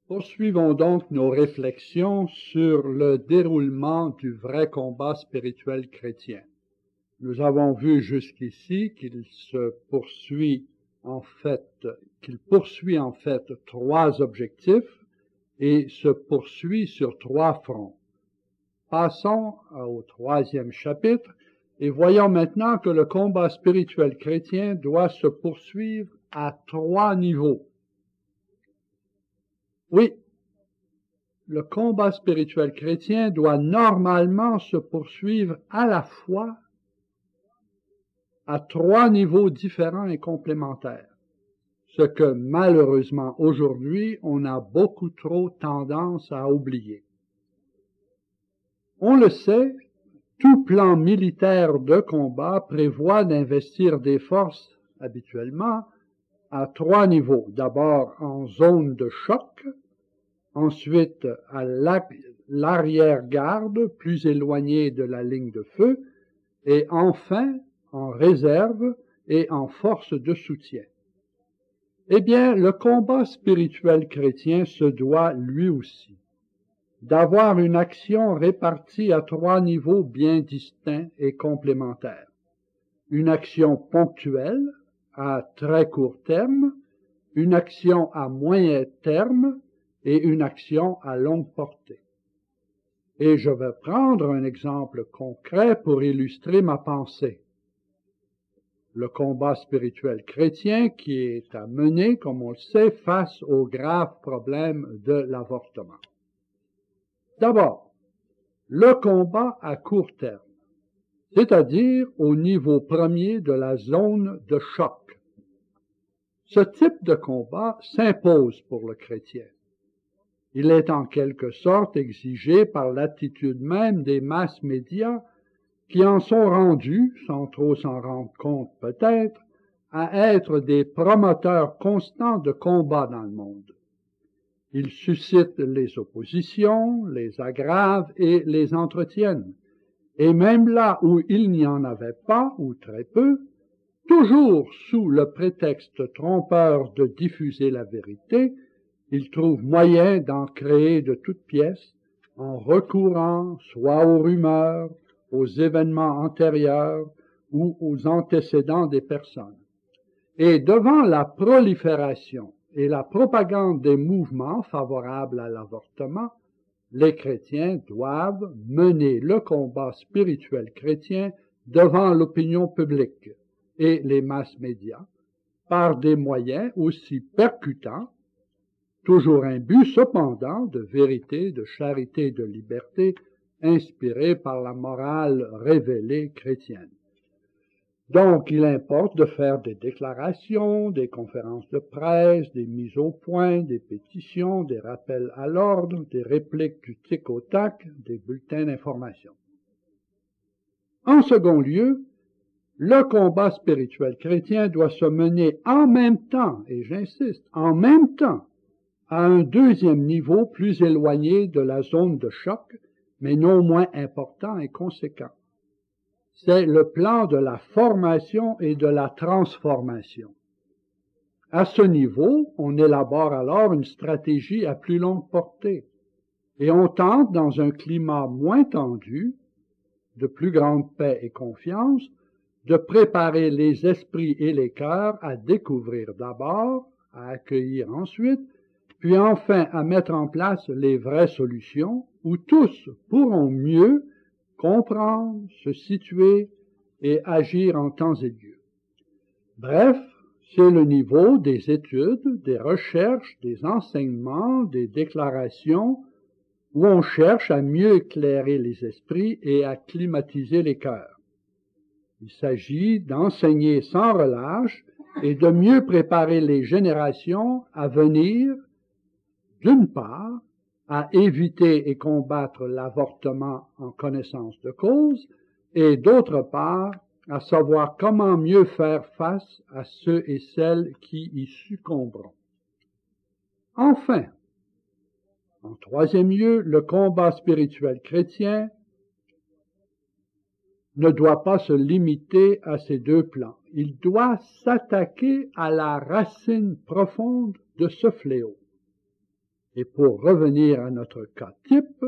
Poursuivons donc nos réflexions sur le déroulement du vrai combat spirituel chrétien. Nous avons vu jusqu'ici qu'il poursuit en fait trois objectifs et se poursuit sur trois fronts. Passons au troisième chapitre et voyons maintenant que le combat spirituel chrétien doit se poursuivre à trois niveaux. Oui, le combat spirituel chrétien doit normalement se poursuivre à la fois à trois niveaux différents et complémentaires, ce que malheureusement aujourd'hui on a beaucoup trop tendance à oublier. On le sait, tout plan militaire de combat prévoit d'investir des forces habituellement à trois niveaux. D'abord en zone de choc, ensuite à l'arrière-garde, plus éloignée de la ligne de feu, et enfin en réserve et en force de soutien. Eh bien, le combat spirituel chrétien se doit, lui aussi, d'avoir une action répartie à trois niveaux bien distincts et complémentaires. Une action ponctuelle, à très court terme, une action à moyen terme et une action à longue portée. Et je vais prendre un exemple concret pour illustrer ma pensée. Le combat spirituel chrétien qui est à mener, comme on le sait, face au grave problème de l'avortement. D'abord, le combat à court terme, c'est-à-dire au niveau premier de la zone de choc. Ce type de combat s'impose pour le chrétien. Il est en quelque sorte exigé par l'attitude même des masses médias qui en sont rendus, sans trop s'en rendre compte peut-être, à être des promoteurs constants de combats dans le monde. Ils suscitent les oppositions, les aggravent et les entretiennent. Et même là où il n'y en avait pas, ou très peu, toujours sous le prétexte trompeur de diffuser la vérité, ils trouvent moyen d'en créer de toutes pièces, en recourant soit aux rumeurs, aux événements antérieurs ou aux antécédents des personnes. Et devant la prolifération et la propagande des mouvements favorables à l'avortement, les chrétiens doivent mener le combat spirituel chrétien devant l'opinion publique et les masses médias par des moyens aussi percutants, toujours imbus cependant de vérité, de charité, de liberté, inspirés par la morale révélée chrétienne. Donc, il importe de faire des déclarations, des conférences de presse, des mises au point, des pétitions, des rappels à l'ordre, des répliques du tic au tac, des bulletins d'information. En second lieu, le combat spirituel chrétien doit se mener en même temps, et j'insiste, en même temps, à un deuxième niveau plus éloigné de la zone de choc, mais non moins important et conséquent. C'est le plan de la formation et de la transformation. À ce niveau, on élabore alors une stratégie à plus longue portée et on tente, dans un climat moins tendu, de plus grande paix et confiance, de préparer les esprits et les cœurs à découvrir d'abord, à accueillir ensuite, puis enfin à mettre en place les vraies solutions où tous pourront mieux comprendre, se situer et agir en temps et lieu. Bref, c'est le niveau des études, des recherches, des enseignements, des déclarations, où on cherche à mieux éclairer les esprits et à climatiser les cœurs. Il s'agit d'enseigner sans relâche et de mieux préparer les générations à venir, d'une part, à éviter et combattre l'avortement en connaissance de cause, et d'autre part, à savoir comment mieux faire face à ceux et celles qui y succomberont. Enfin, en troisième lieu, le combat spirituel chrétien ne doit pas se limiter à ces deux plans. Il doit s'attaquer à la racine profonde de ce fléau. Et pour revenir à notre cas type,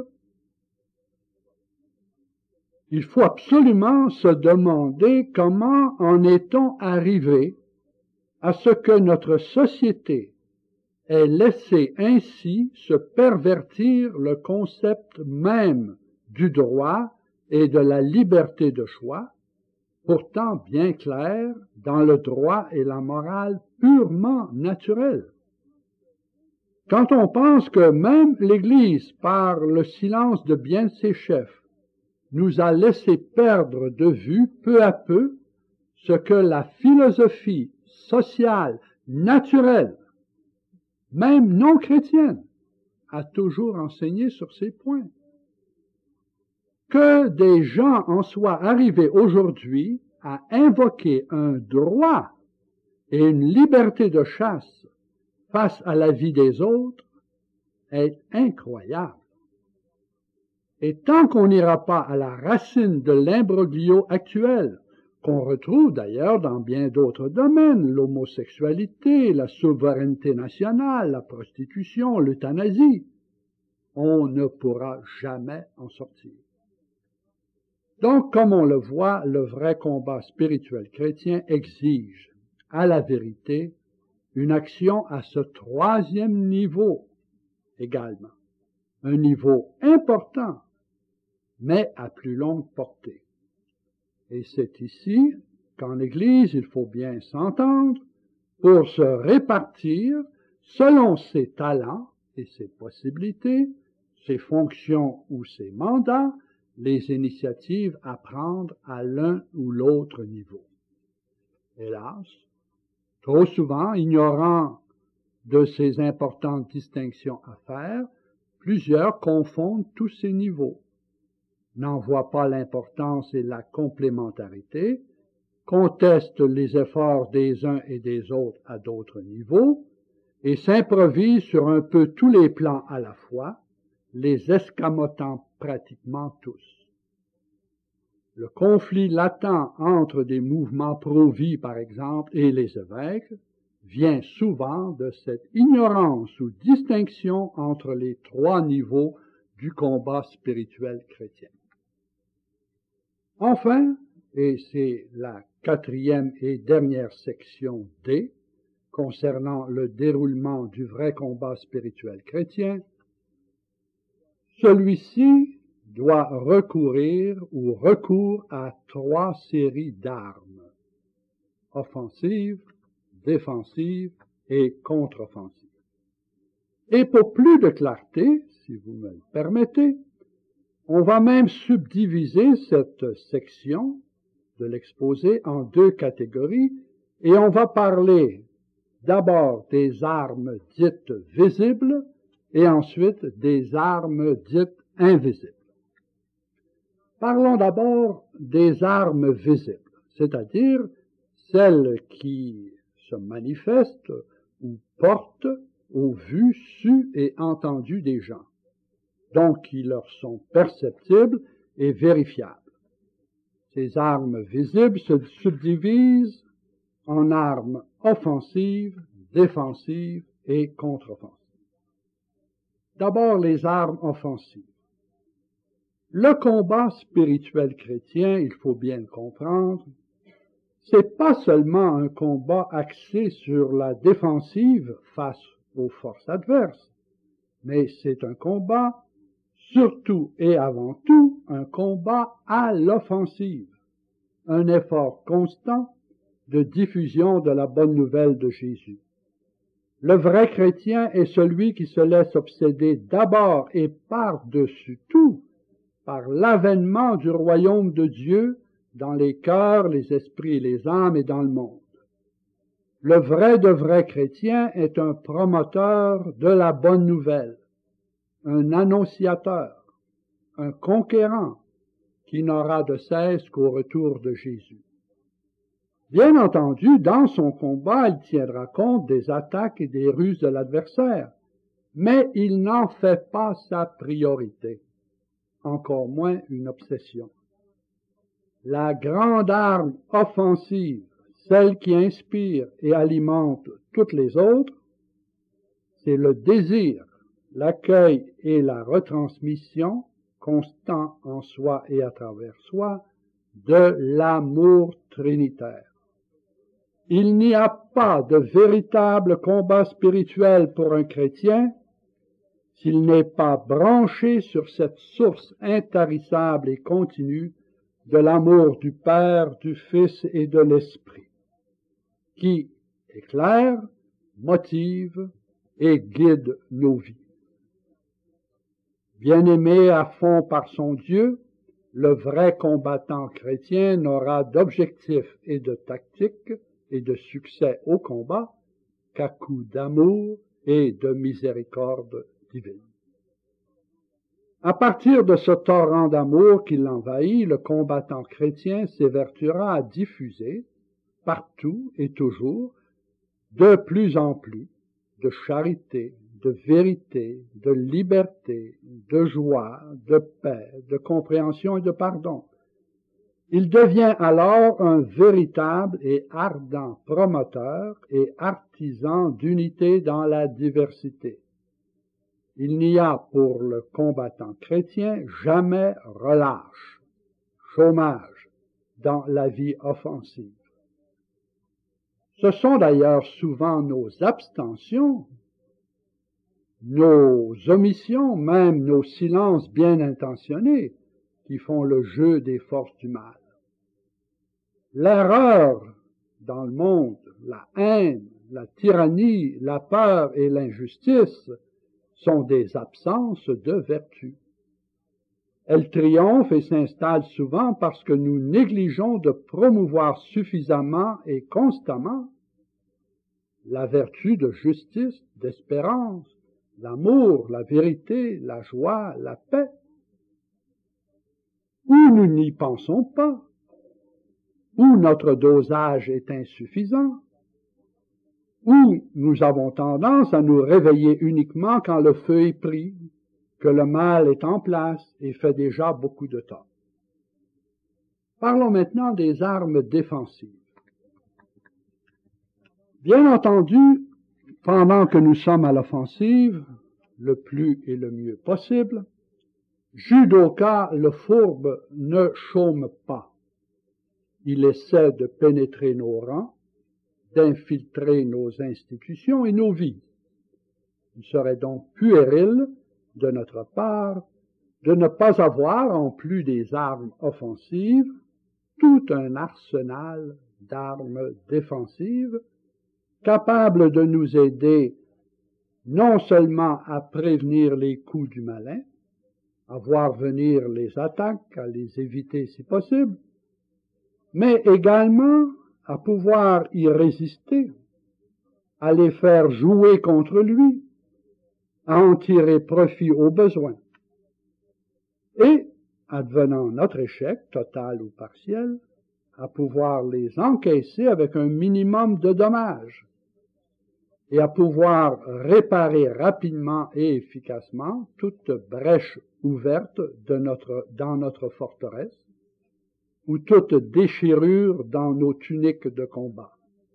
il faut absolument se demander comment en est-on arrivé à ce que notre société ait laissé ainsi se pervertir le concept même du droit et de la liberté de choix, pourtant bien clair dans le droit et la morale purement naturelle. Quand on pense que même l'Église, par le silence de bien de ses chefs, nous a laissé perdre de vue peu à peu ce que la philosophie sociale, naturelle, même non chrétienne, a toujours enseigné sur ces points. Que des gens en soient arrivés aujourd'hui à invoquer un droit et une liberté de chasse face à la vie des autres est incroyable. Et tant qu'on n'ira pas à la racine de l'imbroglio actuel, qu'on retrouve d'ailleurs dans bien d'autres domaines, l'homosexualité, la souveraineté nationale, la prostitution, l'euthanasie, on ne pourra jamais en sortir. Donc, comme on le voit, le vrai combat spirituel chrétien exige, à la vérité, une action à ce troisième niveau également, un niveau important, mais à plus longue portée. Et c'est ici qu'en Église, il faut bien s'entendre pour se répartir selon ses talents et ses possibilités, ses fonctions ou ses mandats, les initiatives à prendre à l'un ou l'autre niveau. Hélas, trop souvent, ignorant de ces importantes distinctions à faire, plusieurs confondent tous ces niveaux, n'en voient pas l'importance et la complémentarité, contestent les efforts des uns et des autres à d'autres niveaux, et s'improvisent sur un peu tous les plans à la fois, les escamotant pratiquement tous. Le conflit latent entre des mouvements pro-vie, par exemple, et les évêques, vient souvent de cette ignorance ou distinction entre les trois niveaux du combat spirituel chrétien. Enfin, et c'est la quatrième et dernière section D, concernant le déroulement du vrai combat spirituel chrétien, celui-ci doit recourir ou recourt à trois séries d'armes, offensives, défensives et contre-offensives. Et pour plus de clarté, si vous me le permettez, on va même subdiviser cette section de l'exposé en deux catégories et on va parler d'abord des armes dites visibles et ensuite des armes dites invisibles. Parlons d'abord des armes visibles, c'est-à-dire celles qui se manifestent ou portent aux vues, sues et entendues des gens, donc qui leur sont perceptibles et vérifiables. Ces armes visibles se subdivisent en armes offensives, défensives et contre-offensives. D'abord, les armes offensives. Le combat spirituel chrétien, il faut bien le comprendre, c'est pas seulement un combat axé sur la défensive face aux forces adverses, mais c'est un combat, surtout et avant tout, un combat à l'offensive, un effort constant de diffusion de la bonne nouvelle de Jésus. Le vrai chrétien est celui qui se laisse obséder d'abord et par-dessus tout par l'avènement du royaume de Dieu dans les cœurs, les esprits et les âmes et dans le monde. Le vrai de vrai chrétien est un promoteur de la bonne nouvelle, un annonciateur, un conquérant qui n'aura de cesse qu'au retour de Jésus. Bien entendu, dans son combat, il tiendra compte des attaques et des ruses de l'adversaire, mais il n'en fait pas sa priorité, encore moins une obsession. La grande arme offensive, celle qui inspire et alimente toutes les autres, c'est le désir l'accueil et la retransmission, constant en soi et à travers soi, de l'amour trinitaire. Il n'y a pas de véritable combat spirituel pour un chrétien s'il n'est pas branché sur cette source intarissable et continue de l'amour du Père, du Fils et de l'Esprit, qui éclaire, motive et guide nos vies. Bien-aimé à fond par son Dieu, le vrai combattant chrétien n'aura d'objectif et de tactique et de succès au combat qu'à coup d'amour et de miséricorde divine. À partir de ce torrent d'amour qui l'envahit, le combattant chrétien s'évertuera à diffuser, partout et toujours, de plus en plus, de charité, de vérité, de liberté, de joie, de paix, de compréhension et de pardon. Il devient alors un véritable et ardent promoteur et artisan d'unité dans la diversité. Il n'y a pour le combattant chrétien jamais relâche, chômage dans la vie offensive. Ce sont d'ailleurs souvent nos abstentions, nos omissions, même nos silences bien intentionnés, qui font le jeu des forces du mal. L'erreur dans le monde, la haine, la tyrannie, la peur et l'injustice sont des absences de vertu. Elles triomphent et s'installent souvent parce que nous négligeons de promouvoir suffisamment et constamment la vertu de justice, d'espérance, l'amour, la vérité, la joie, la paix. Ou nous n'y pensons pas, ou notre dosage est insuffisant, ou nous avons tendance à nous réveiller uniquement quand le feu est pris, que le mal est en place et fait déjà beaucoup de tort. Parlons maintenant des armes défensives. Bien entendu, pendant que nous sommes à l'offensive, le plus et le mieux possible, Judoka, le fourbe, ne chôme pas. Il essaie de pénétrer nos rangs, d'infiltrer nos institutions et nos vies. Il serait donc puéril de notre part de ne pas avoir, en plus des armes offensives, tout un arsenal d'armes défensives capables de nous aider non seulement à prévenir les coups du malin, à voir venir les attaques, à les éviter si possible, mais également à pouvoir y résister, à les faire jouer contre lui, à en tirer profit au besoin. Et, advenant notre échec, total ou partiel, à pouvoir les encaisser avec un minimum de dommages et à pouvoir réparer rapidement et efficacement toute brèche ouverte dans notre forteresse ou toute déchirure dans nos tuniques de combat.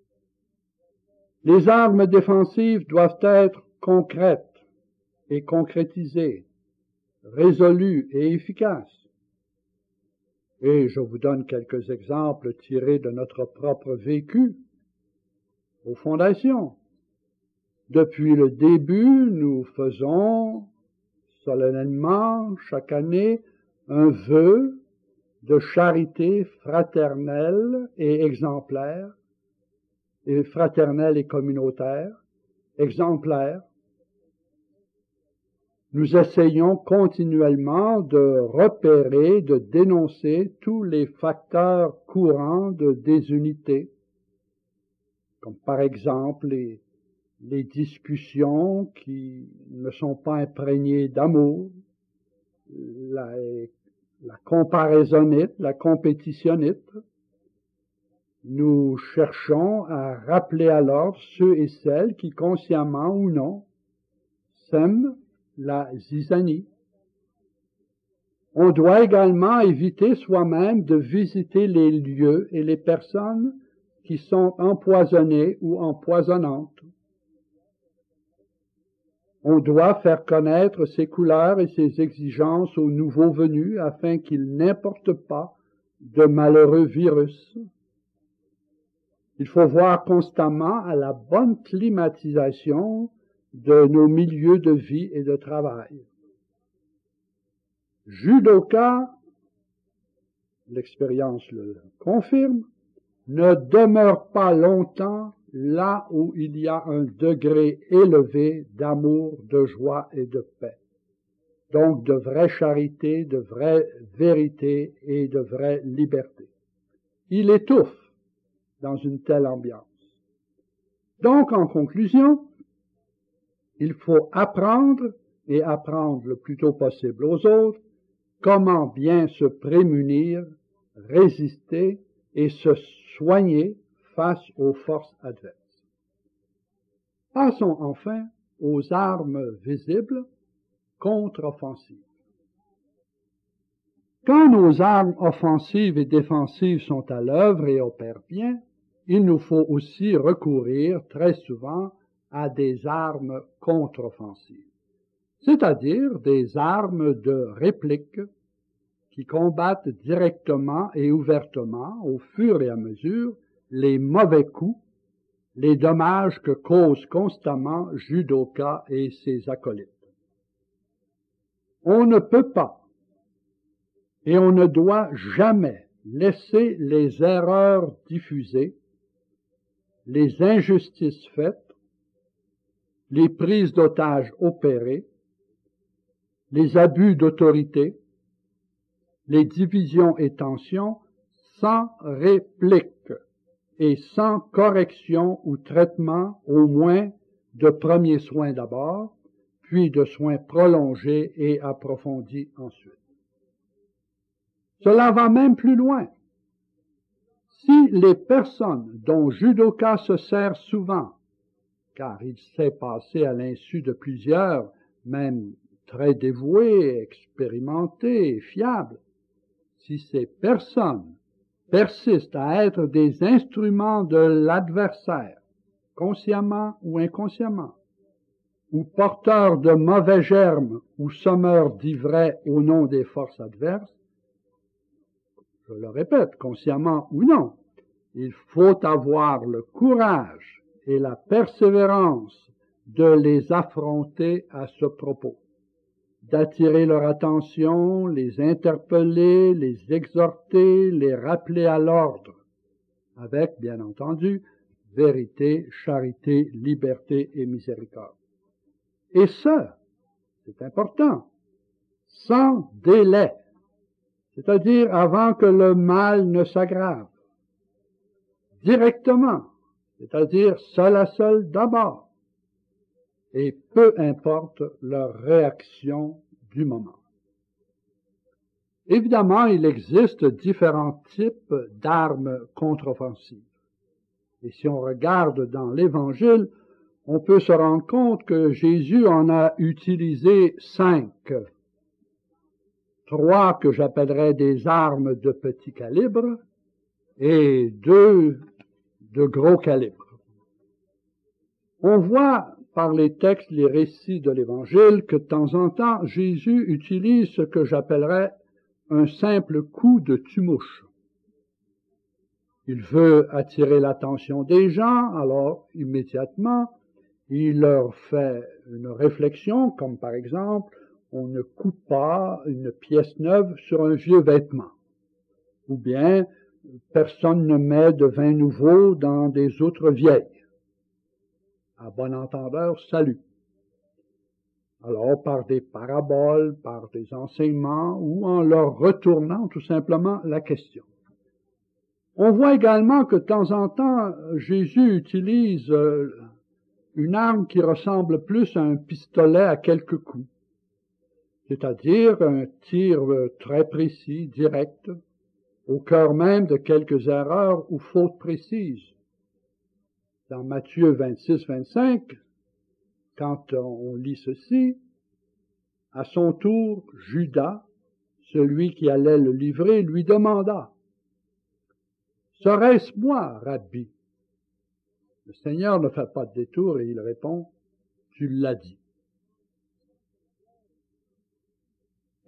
Les armes défensives doivent être concrètes et concrétisées, résolues et efficaces. Et je vous donne quelques exemples tirés de notre propre vécu aux fondations. Depuis le début, nous faisons solennellement chaque année un vœu de charité fraternelle et exemplaire, et fraternelle et communautaire, exemplaire. Nous essayons continuellement de repérer, de dénoncer tous les facteurs courants de désunité, comme par exemple les discussions qui ne sont pas imprégnées d'amour, la comparaisonnite, la compétitionnite. Nous cherchons à rappeler à l'ordre ceux et celles qui, consciemment ou non, sèment la zizanie. On doit également éviter soi-même de visiter les lieux et les personnes qui sont empoisonnées ou empoisonnantes. On doit faire connaître ses couleurs et ses exigences aux nouveaux venus afin qu'ils n'importent pas de malheureux virus. Il faut voir constamment à la bonne climatisation de nos milieux de vie et de travail. Judoka, l'expérience le confirme, ne demeure pas longtemps là où il y a un degré élevé d'amour, de joie et de paix. Donc de vraie charité, de vraie vérité et de vraie liberté. Il étouffe dans une telle ambiance. Donc, en conclusion, il faut apprendre, et apprendre le plus tôt possible aux autres, comment bien se prémunir, résister et se soigner face aux forces adverses. Passons enfin aux armes visibles contre-offensives. Quand nos armes offensives et défensives sont à l'œuvre et opèrent bien, il nous faut aussi recourir très souvent à des armes contre-offensives, c'est-à-dire des armes de réplique qui combattent directement et ouvertement, au fur et à mesure, les mauvais coups, les dommages que causent constamment Judoka et ses acolytes. On ne peut pas et on ne doit jamais laisser les erreurs diffusées, les injustices faites, les prises d'otages opérées, les abus d'autorité, les divisions et tensions sans réplique et sans correction ou traitement, au moins de premiers soins d'abord, puis de soins prolongés et approfondis ensuite. Cela va même plus loin. Si les personnes dont Judoka se sert souvent, car il s'est passé à l'insu de plusieurs, même très dévoués, expérimentés et fiables, si ces personnes persistent à être des instruments de l'adversaire, consciemment ou inconsciemment, ou porteurs de mauvais germes ou sommeurs d'ivraie au nom des forces adverses, je le répète, consciemment ou non, il faut avoir le courage et la persévérance de les affronter à ce propos, d'attirer leur attention, les interpeller, les exhorter, les rappeler à l'ordre, avec, bien entendu, vérité, charité, liberté et miséricorde. Et ça, c'est important, sans délai, c'est-à-dire avant que le mal ne s'aggrave, directement, c'est-à-dire seul à seul d'abord, et peu importe leur réaction du moment. Évidemment, il existe différents types d'armes contre-offensives. Et si on regarde dans l'Évangile, on peut se rendre compte que Jésus en a utilisé 5. 3 que j'appellerais des armes de petit calibre et 2 de gros calibre. On voit par les textes, les récits de l'Évangile, que de temps en temps, Jésus utilise ce que j'appellerais un simple coup de tue-mouche. Il veut attirer l'attention des gens, alors immédiatement, il leur fait une réflexion, comme par exemple, on ne coupe pas une pièce neuve sur un vieux vêtement. Ou bien, personne ne met de vin nouveau dans des outres vieilles. À bon entendeur, salut. Alors, par des paraboles, par des enseignements, ou en leur retournant tout simplement la question. On voit également que de temps en temps, Jésus utilise une arme qui ressemble plus à un pistolet à quelques coups, c'est-à-dire un tir très précis, direct, au cœur même de quelques erreurs ou fautes précises. Dans Matthieu 26-25, quand on lit ceci, à son tour, Judas, celui qui allait le livrer, lui demanda, « Serait-ce moi, Rabbi ?» Le Seigneur ne fait pas de détour et il répond, « Tu l'as dit. »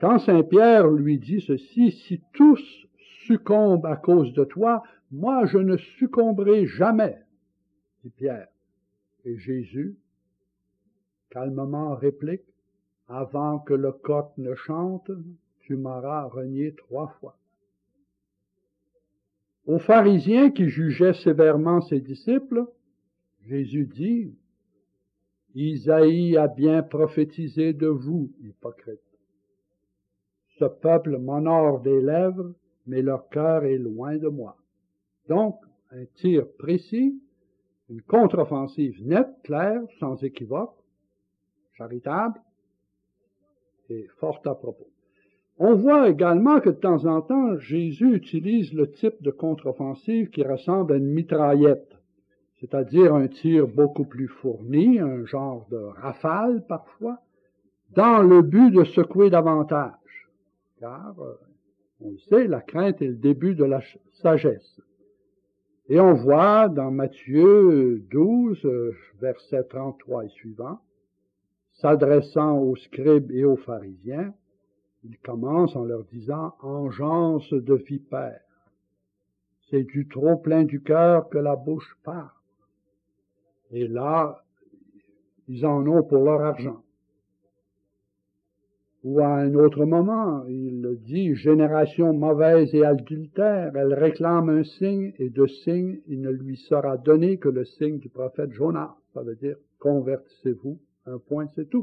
quand Saint Pierre lui dit ceci, si tous succombent à cause de toi, moi je ne succomberai jamais, dit Pierre. Et Jésus, calmement réplique, avant que le coq ne chante, tu m'auras renié 3 fois. Aux pharisiens qui jugeaient sévèrement ses disciples, Jésus dit, Isaïe a bien prophétisé de vous, hypocrites. Ce peuple m'honore des lèvres, mais leur cœur est loin de moi. Donc, un tir précis, une contre-offensive nette, claire, sans équivoque, charitable et fort à propos. On voit également que de temps en temps, Jésus utilise le type de contre-offensive qui ressemble à une mitraillette, c'est-à-dire un tir beaucoup plus fourni, un genre de rafale parfois, dans le but de secouer davantage. Car, on le sait, la crainte est le début de la sagesse. Et on voit dans Matthieu 12, versets 33 et suivants, s'adressant aux scribes et aux pharisiens, il commence en leur disant « Engeance de vipères, c'est du trop plein du cœur que la bouche parle. » Et là, ils en ont pour leur argent. Ou à un autre moment, il dit « Génération mauvaise et adultère, elle réclame un signe, et de signe, il ne lui sera donné que le signe du prophète Jonas. » Ça veut dire « Convertissez-vous, un point, c'est tout. »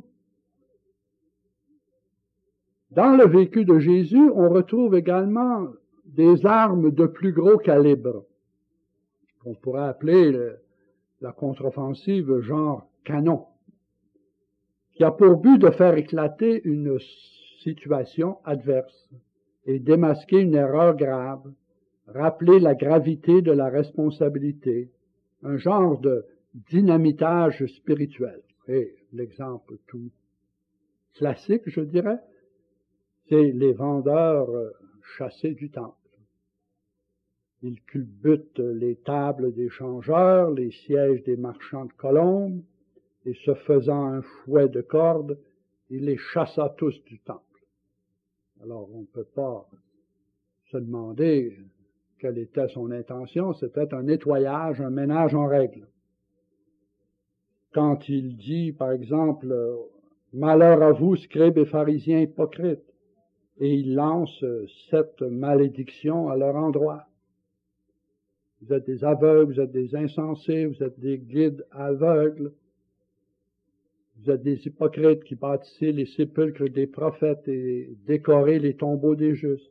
Dans le vécu de Jésus, on retrouve également des armes de plus gros calibre, qu'on pourrait appeler la contre-offensive genre canon, qui a pour but de faire éclater une situation adverse et démasquer une erreur grave, rappeler la gravité de la responsabilité, un genre de dynamitage spirituel. Et l'exemple tout classique, je dirais, c'est les vendeurs chassés du temple. Ils culbutent les tables des changeurs, les sièges des marchands de colombes, et se faisant un fouet de cordes, il les chassa tous du temple. Alors on ne peut pas se demander quelle était son intention, c'était un nettoyage, un ménage en règle. Quand il dit, par exemple, « Malheur à vous, scribes et pharisiens hypocrites », et il lance 7 malédictions à leur endroit. Vous êtes des aveugles, vous êtes des insensés, vous êtes des guides aveugles, vous êtes des hypocrites qui bâtissez les sépulcres des prophètes et décorez les tombeaux des justes.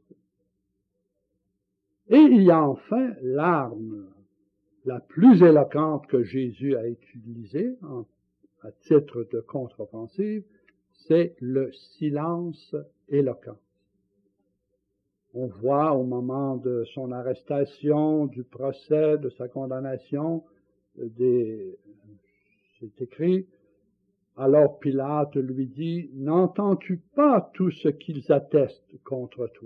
Et il y a enfin l'arme la plus éloquente que Jésus a utilisée à titre de contre-offensive, c'est le silence éloquent. On voit au moment de son arrestation, du procès, de sa condamnation, c'est écrit, alors Pilate lui dit, « N'entends-tu pas tout ce qu'ils attestent contre toi? »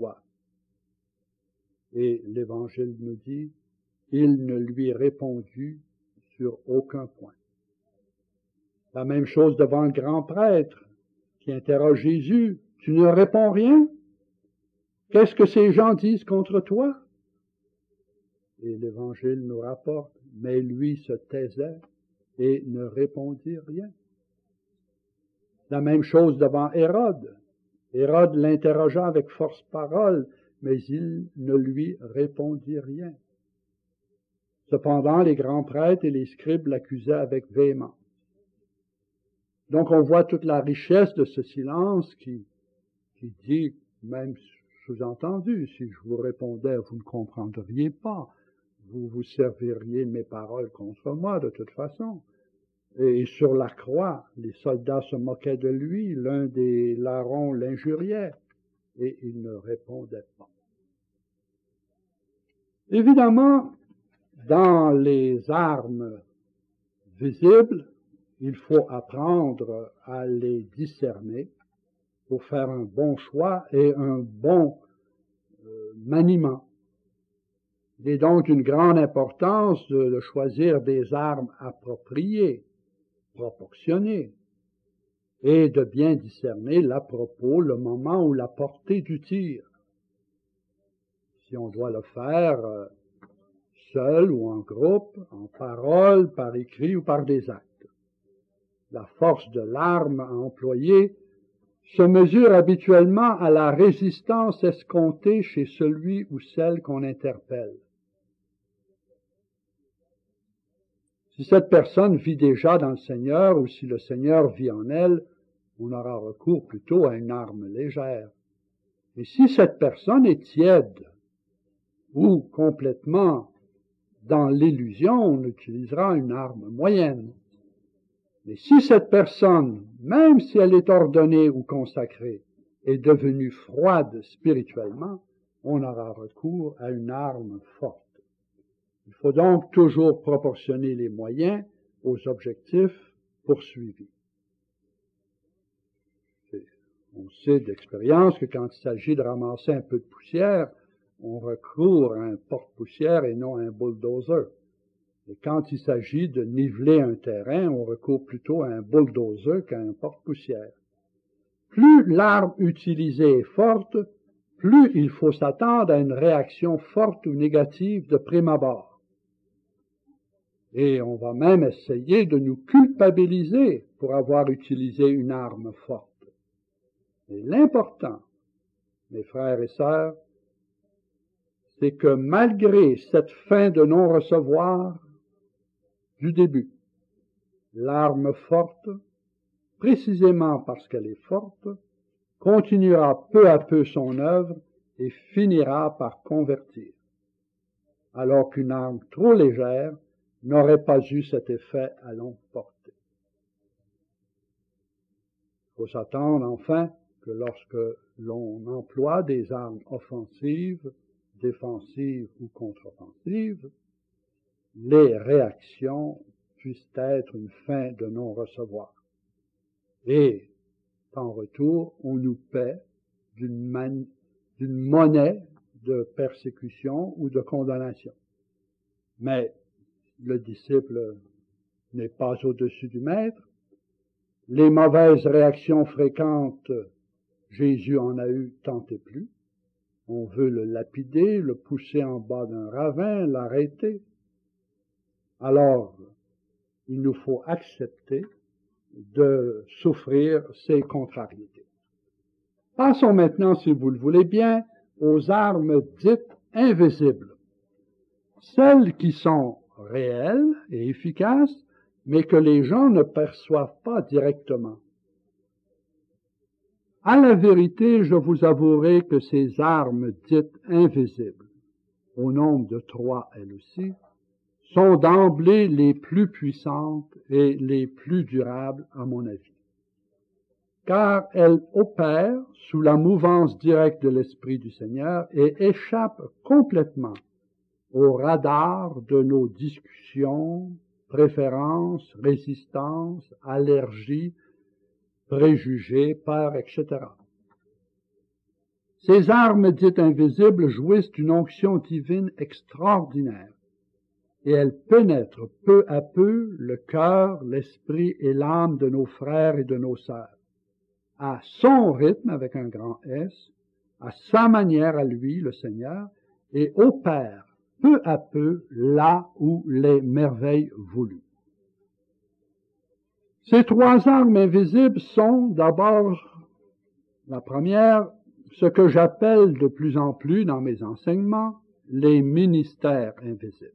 Et l'Évangile nous dit, il ne lui répondit sur aucun point. La même chose devant le grand prêtre qui interroge Jésus, « Tu ne réponds rien? Qu'est-ce que ces gens disent contre toi? » Et l'Évangile nous rapporte, mais lui se taisait et ne répondit rien. La même chose devant Hérode. Hérode l'interrogea avec force parole, mais il ne lui répondit rien. Cependant, les grands prêtres et les scribes l'accusaient avec véhémence. Donc on voit toute la richesse de ce silence qui dit, même sous-entendu, si je vous répondais, vous ne comprendriez pas, vous vous serviriez de mes paroles contre moi de toute façon. Et sur la croix, les soldats se moquaient de lui, l'un des larrons l'injuriait, et il ne répondait pas. Évidemment, dans les armes visibles, il faut apprendre à les discerner pour faire un bon choix et un bon maniement. Il est donc d'une grande importance de choisir des armes appropriées, proportionnées, et de bien discerner l'à propos, le moment ou la portée du tir. Si on doit le faire seul ou en groupe, en parole, par écrit ou par des actes. La force de l'arme à employer se mesure habituellement à la résistance escomptée chez celui ou celle qu'on interpelle. Si cette personne vit déjà dans le Seigneur ou si le Seigneur vit en elle, on aura recours plutôt à une arme légère. Mais si cette personne est tiède ou complètement dans l'illusion, on utilisera une arme moyenne. Mais si cette personne, même si elle est ordonnée ou consacrée, est devenue froide spirituellement, on aura recours à une arme forte. Il faut donc toujours proportionner les moyens aux objectifs poursuivis. On sait d'expérience que quand il s'agit de ramasser un peu de poussière, on recourt à un porte-poussière et non à un bulldozer. Et quand il s'agit de niveler un terrain, on recourt plutôt à un bulldozer qu'à un porte-poussière. Plus l'arme utilisée est forte, plus il faut s'attendre à une réaction forte ou négative de prime abord. Et on va même essayer de nous culpabiliser pour avoir utilisé une arme forte. Et l'important, mes frères et sœurs, c'est que malgré cette fin de non-recevoir du début, l'arme forte, précisément parce qu'elle est forte, continuera peu à peu son œuvre et finira par convertir, alors qu'une arme trop légère n'aurait pas eu cet effet à longue portée. Il faut s'attendre enfin que lorsque l'on emploie des armes offensives, défensives ou contre-offensives, les réactions puissent être une fin de non-recevoir. Et, en retour, on nous paie d'une monnaie de persécution ou de condamnation. Mais le disciple n'est pas au-dessus du maître. Les mauvaises réactions fréquentes, Jésus en a eu tant et plus. On veut le lapider, le pousser en bas d'un ravin, l'arrêter. Alors, il nous faut accepter de souffrir ces contrariétés. Passons maintenant, si vous le voulez bien, aux armes dites invisibles. Celles qui sont réelles et efficaces, mais que les gens ne perçoivent pas directement. À la vérité, je vous avouerai que ces armes dites invisibles, au nombre de 3 elles aussi, sont d'emblée les plus puissantes et les plus durables à mon avis. Car elles opèrent sous la mouvance directe de l'Esprit du Seigneur et échappent complètement au radar de nos discussions, préférences, résistances, allergies, préjugés, peurs, etc. Ces armes dites invisibles jouissent d'une onction divine extraordinaire et elles pénètrent peu à peu le cœur, l'esprit et l'âme de nos frères et de nos sœurs, à son rythme avec un grand S, à sa manière à lui, le Seigneur, et opèrent peu à peu là où les merveilles voulues. Ces 3 armes invisibles sont d'abord, la première, ce que j'appelle de plus en plus dans mes enseignements, les ministères invisibles.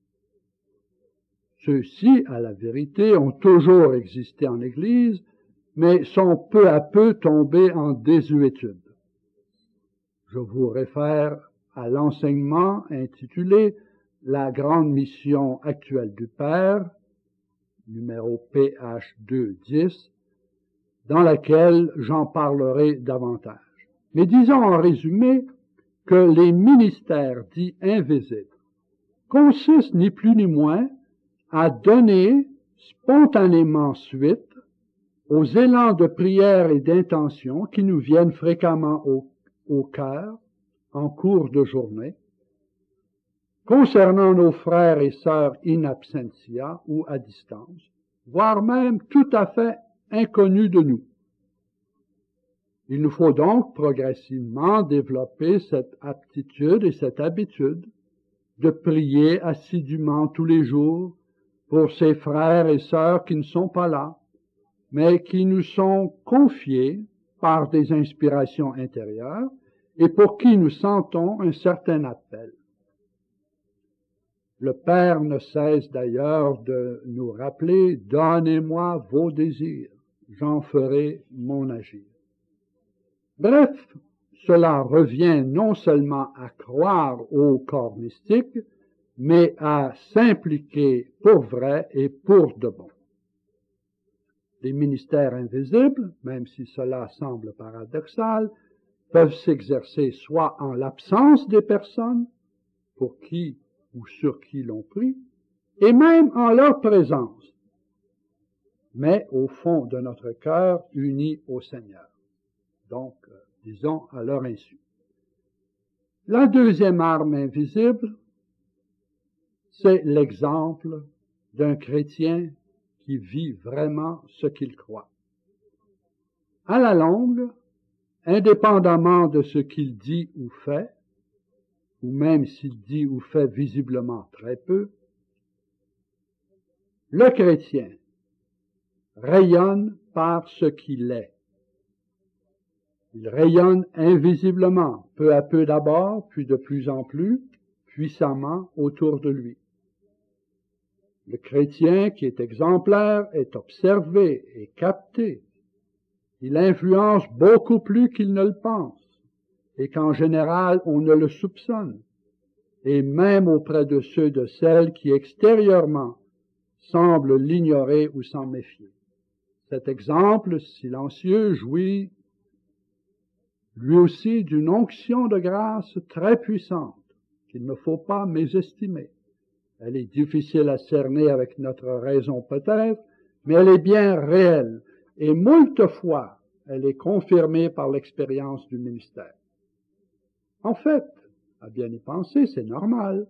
Ceux-ci, à la vérité, ont toujours existé en Église, mais sont peu à peu tombés en désuétude. Je vous réfère à l'enseignement intitulé « La grande mission actuelle du Père », numéro PH210, dans laquelle j'en parlerai davantage. Mais disons en résumé que les ministères dits invisibles consistent ni plus ni moins à donner spontanément suite aux élans de prière et d'intention qui nous viennent fréquemment au cœur en cours de journée, concernant nos frères et sœurs in absentia ou à distance, voire même tout à fait inconnus de nous. Il nous faut donc progressivement développer cette aptitude et cette habitude de prier assidûment tous les jours pour ces frères et sœurs qui ne sont pas là, mais qui nous sont confiés par des inspirations intérieures et pour qui nous sentons un certain appel. Le Père ne cesse d'ailleurs de nous rappeler « Donnez-moi vos désirs, j'en ferai mon agir ». Bref, cela revient non seulement à croire au corps mystique, mais à s'impliquer pour vrai et pour de bon. Les ministères invisibles, même si cela semble paradoxal, peuvent s'exercer soit en l'absence des personnes pour qui ou sur qui l'on prie, et même en leur présence, mais au fond de notre cœur unis au Seigneur. Donc, disons, à leur insu. La deuxième arme invisible, c'est l'exemple d'un chrétien qui vit vraiment ce qu'il croit. À la longue, indépendamment de ce qu'il dit ou fait, ou même s'il dit ou fait visiblement très peu, le chrétien rayonne par ce qu'il est. Il rayonne invisiblement, peu à peu d'abord, puis de plus en plus puissamment autour de lui. Le chrétien qui est exemplaire est observé et capté. Il influence beaucoup plus qu'il ne le pense, et qu'en général on ne le soupçonne, et même auprès de ceux de celles qui extérieurement semblent l'ignorer ou s'en méfier. Cet exemple silencieux jouit lui aussi d'une onction de grâce très puissante, qu'il ne faut pas mésestimer. Elle est difficile à cerner avec notre raison peut-être, mais elle est bien réelle, et moult fois elle est confirmée par l'expérience du ministère. En fait, à bien y penser, c'est normal.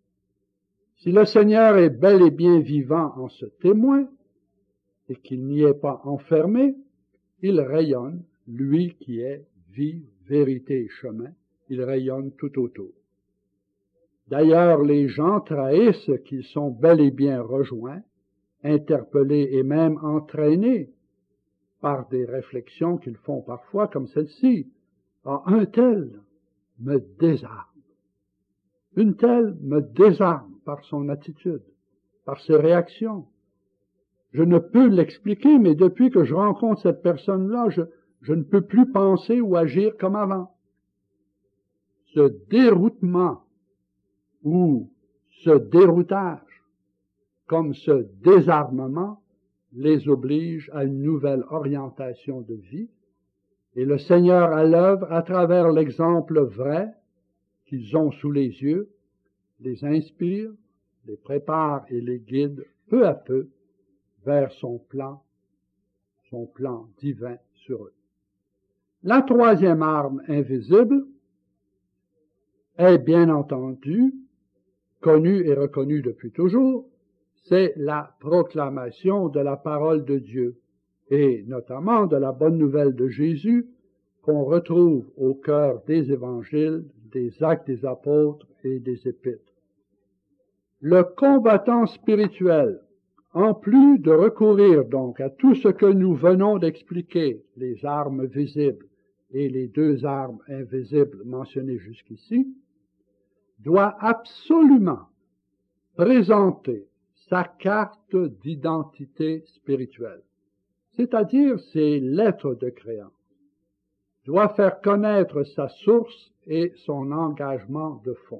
Si le Seigneur est bel et bien vivant en ce témoin, et qu'il n'y est pas enfermé, il rayonne, lui qui est vie, vérité et chemin, il rayonne tout autour. D'ailleurs, les gens trahissent qu'ils sont bel et bien rejoints, interpellés et même entraînés par des réflexions qu'ils font parfois comme celle-ci. Ah, un tel me désarme. Une telle me désarme par son attitude, par ses réactions. Je ne peux l'expliquer, mais depuis que je rencontre cette personne-là, je ne peux plus penser ou agir comme avant. Ce déroutement ou ce déroutage, comme ce désarmement, les oblige à une nouvelle orientation de vie, et le Seigneur à l'œuvre, à travers l'exemple vrai qu'ils ont sous les yeux, les inspire, les prépare et les guide peu à peu vers son plan divin sur eux. La troisième arme invisible est bien entendu connue et reconnue depuis toujours, c'est la proclamation de la parole de Dieu, et notamment de la bonne nouvelle de Jésus qu'on retrouve au cœur des évangiles, des actes des apôtres et des épîtres. Le combattant spirituel, en plus de recourir donc à tout ce que nous venons d'expliquer, les armes visibles et les deux armes invisibles mentionnées jusqu'ici, doit absolument présenter sa carte d'identité spirituelle, c'est-à-dire ses lettres de créance, doit faire connaître sa source et son engagement de fond.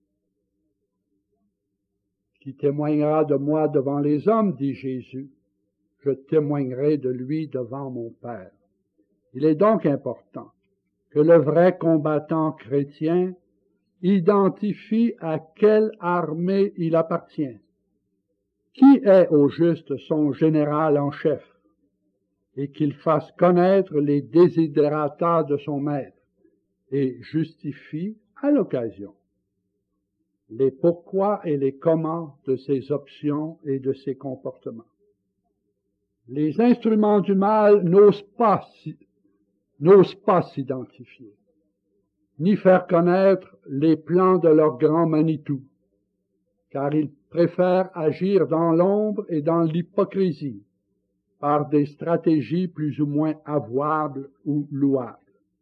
Qui témoignera de moi devant les hommes, dit Jésus, je témoignerai de lui devant mon Père. Il est donc important que le vrai combattant chrétien identifie à quelle armée il appartient, qui est au juste son général en chef, et qu'il fasse connaître les desiderata de son maître, et justifie à l'occasion les pourquoi et les comment de ses options et de ses comportements. Les instruments du mal n'osent pas n'osent pas s'identifier, ni faire connaître les plans de leur grand Manitou, car ils préfèrent agir dans l'ombre et dans l'hypocrisie, par des stratégies plus ou moins avouables ou louables.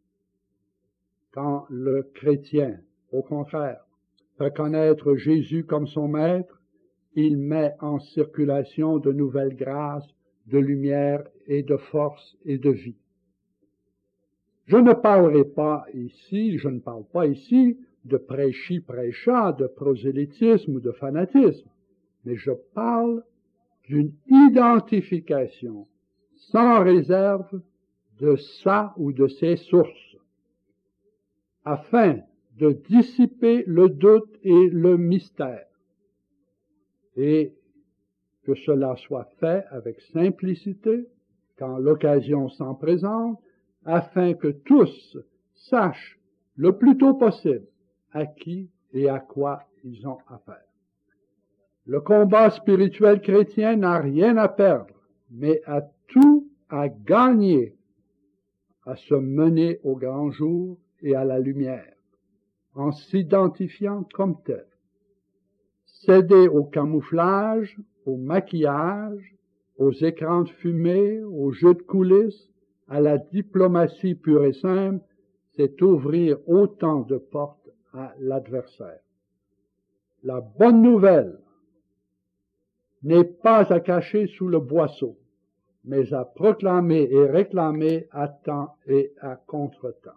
Quand le chrétien, au contraire, fait connaître Jésus comme son maître, il met en circulation de nouvelles grâces, de lumière et de force et de vie. Je ne parle pas ici de prêchi-prêcha, de prosélytisme ou de fanatisme, mais je parle d'une identification sans réserve de sa ou de ses sources, afin de dissiper le doute et le mystère, et que cela soit fait avec simplicité, quand l'occasion s'en présente, afin que tous sachent le plus tôt possible à qui et à quoi ils ont affaire. Le combat spirituel chrétien n'a rien à perdre, mais a tout à gagner, à se mener au grand jour et à la lumière, en s'identifiant comme tel. Céder au camouflage, au maquillage, aux écrans de fumée, aux jeux de coulisses, à la diplomatie pure et simple, c'est ouvrir autant de portes à l'adversaire. La bonne nouvelle n'est pas à cacher sous le boisseau, mais à proclamer et réclamer à temps et à contre-temps.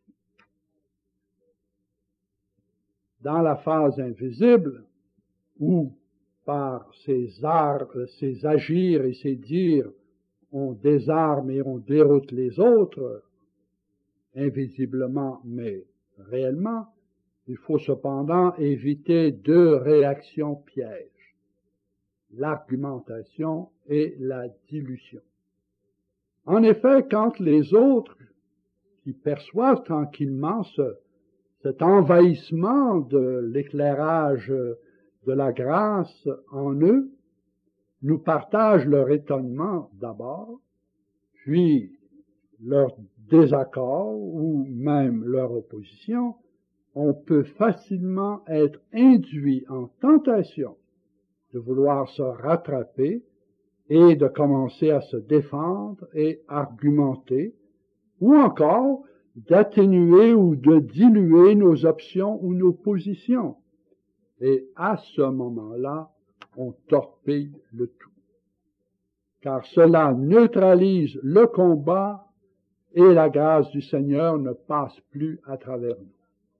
Dans la phase invisible, où par ses agirs et ses dires, on désarme et on déroute les autres, invisiblement mais réellement, il faut cependant éviter deux réactions pièges, l'argumentation et la dilution. En effet, quand les autres, qui perçoivent tranquillement cet envahissement de l'éclairage de la grâce en eux, nous partagent leur étonnement d'abord, puis leur désaccord ou même leur opposition, on peut facilement être induit en tentation de vouloir se rattraper et de commencer à se défendre et argumenter, ou encore d'atténuer ou de diluer nos options ou nos positions. Et à ce moment-là, on torpille le tout. Car cela neutralise le combat et la grâce du Seigneur ne passe plus à travers nous.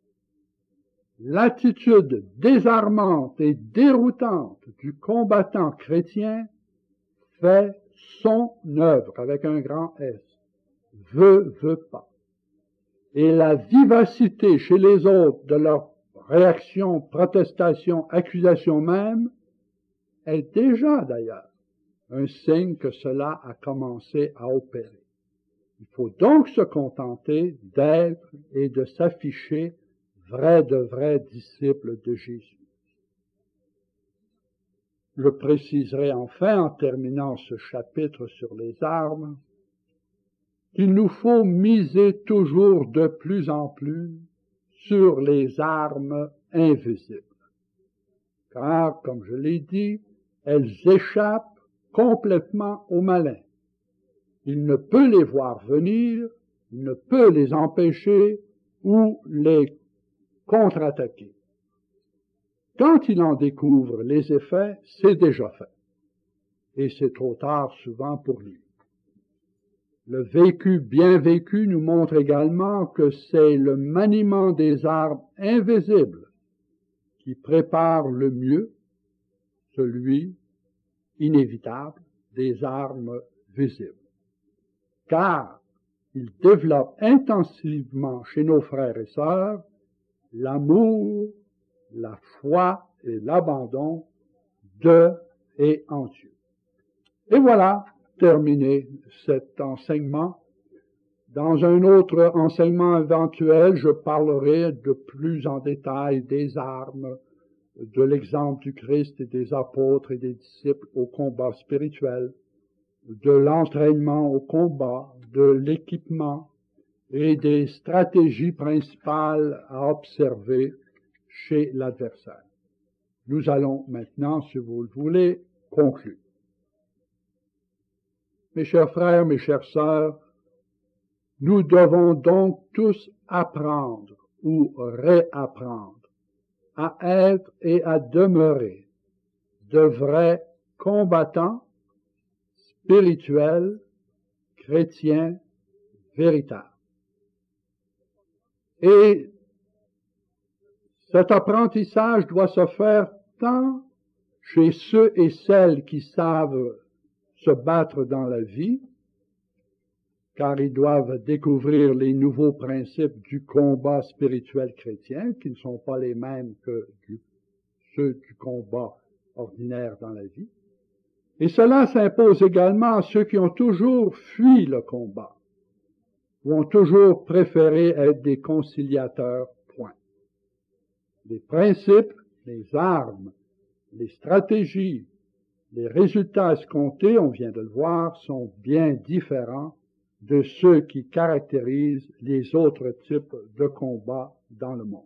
L'attitude désarmante et déroutante du combattant chrétien fait son œuvre avec un grand S. Veut pas. Et la vivacité chez les autres de leur réaction, protestation, accusation même, est déjà d'ailleurs un signe que cela a commencé à opérer. Il faut donc se contenter d'être et de s'afficher de vrais disciples de Jésus. Je préciserai enfin, en terminant ce chapitre sur les armes, qu'il nous faut miser toujours de plus en plus sur les armes invisibles. Car, comme je l'ai dit, elles échappent complètement au malin. Il ne peut les voir venir, il ne peut les empêcher ou les contre-attaquer. Quand il en découvre les effets, c'est déjà fait. Et c'est trop tard souvent pour lui. Le vécu bien vécu nous montre également que c'est le maniement des armes invisibles qui prépare le mieux celui inévitable des armes visibles. Car il développe intensivement chez nos frères et sœurs l'amour, la foi et l'abandon de et en Dieu. Et voilà terminé cet enseignement. Dans un autre enseignement éventuel, je parlerai de plus en détail des armes, de l'exemple du Christ et des apôtres et des disciples au combat spirituel, de l'entraînement au combat, de l'équipement, et des stratégies principales à observer chez l'adversaire. Nous allons maintenant, si vous le voulez, conclure. Mes chers frères, mes chères sœurs, nous devons donc tous apprendre ou réapprendre à être et à demeurer de vrais combattants spirituels, chrétiens, véritables. Et cet apprentissage doit se faire tant chez ceux et celles qui savent se battre dans la vie, car ils doivent découvrir les nouveaux principes du combat spirituel chrétien, qui ne sont pas les mêmes que ceux du combat ordinaire dans la vie. Et cela s'impose également à ceux qui ont toujours fui le combat, ou ont toujours préféré être des conciliateurs, point. Les principes, les armes, les stratégies, les résultats escomptés, on vient de le voir, sont bien différents de ceux qui caractérisent les autres types de combats dans le monde.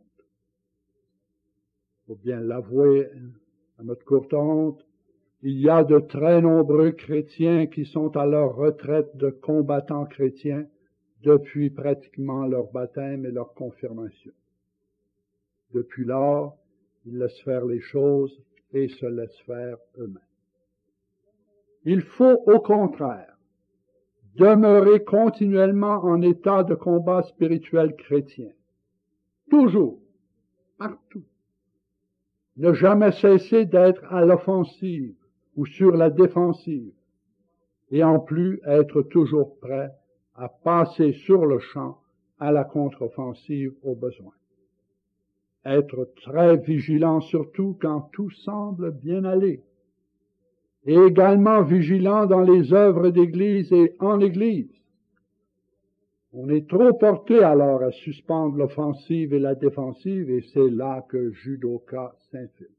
Il faut bien l'avouer, à notre courte honte, il y a de très nombreux chrétiens qui sont à leur retraite de combattants chrétiens depuis pratiquement leur baptême et leur confirmation. Depuis lors, ils laissent faire les choses et se laissent faire eux-mêmes. Il faut, au contraire, demeurer continuellement en état de combat spirituel chrétien. Toujours, partout. Ne jamais cesser d'être à l'offensive ou sur la défensive. Et en plus, être toujours prêt à passer sur le champ à la contre-offensive au besoin. Être très vigilant surtout quand tout semble bien aller. Et également vigilant dans les œuvres d'Église et en Église. On est trop porté alors à suspendre l'offensive et la défensive, et c'est là que judoka s'infiltre.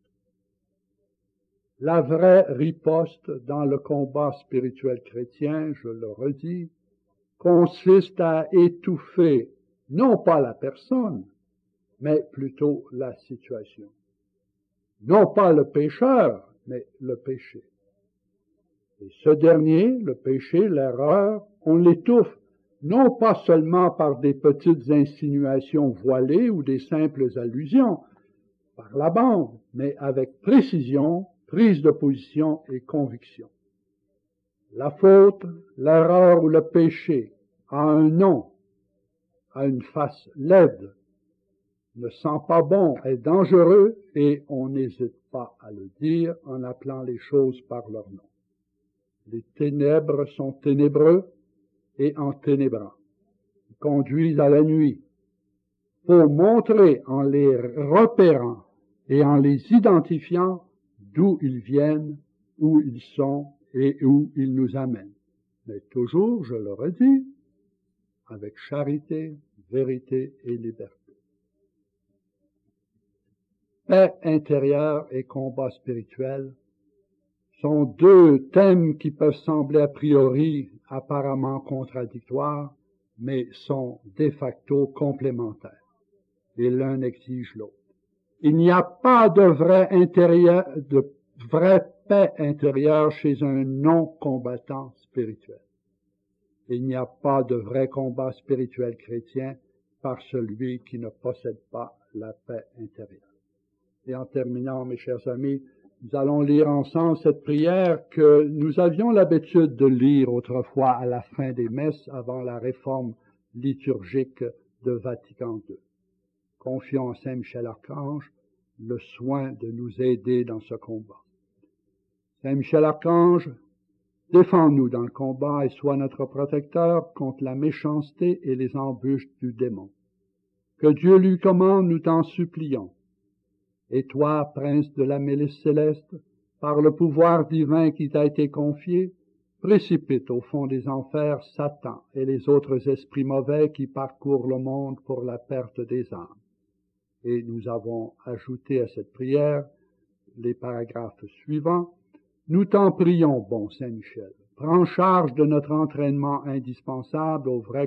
La vraie riposte dans le combat spirituel chrétien, je le redis, consiste à étouffer non pas la personne, mais plutôt la situation. Non pas le pécheur, mais le péché. Et ce dernier, le péché, l'erreur, on l'étouffe, non pas seulement par des petites insinuations voilées ou des simples allusions, par la bande, mais avec précision, prise de position et conviction. La faute, l'erreur ou le péché a un nom, a une face laide, ne sent pas bon, est dangereux, et on n'hésite pas à le dire en appelant les choses par leur nom. Les ténèbres sont ténébreux et enténébrants. Ils conduisent à la nuit. Faut montrer en les repérant et en les identifiant d'où ils viennent, où ils sont et où ils nous amènent. Mais toujours, je le redis, avec charité, vérité et liberté. Paix intérieure et combat spirituel sont deux thèmes qui peuvent sembler a priori apparemment contradictoires, mais sont de facto complémentaires. Et l'un exige l'autre. Il n'y a pas de vraie paix intérieure chez un non-combattant spirituel. Il n'y a pas de vrai combat spirituel chrétien par celui qui ne possède pas la paix intérieure. Et en terminant, mes chers amis, nous allons lire ensemble cette prière que nous avions l'habitude de lire autrefois à la fin des messes avant la réforme liturgique de Vatican II. Confions à Saint Michel Archange le soin de nous aider dans ce combat. Saint Michel Archange, défends-nous dans le combat et sois notre protecteur contre la méchanceté et les embûches du démon. Que Dieu lui commande, nous t'en supplions. Et toi, prince de la milice céleste, par le pouvoir divin qui t'a été confié, précipite au fond des enfers Satan et les autres esprits mauvais qui parcourent le monde pour la perte des âmes. Et nous avons ajouté à cette prière les paragraphes suivants. Nous t'en prions, bon Saint Michel, prends charge de notre entraînement indispensable au vrai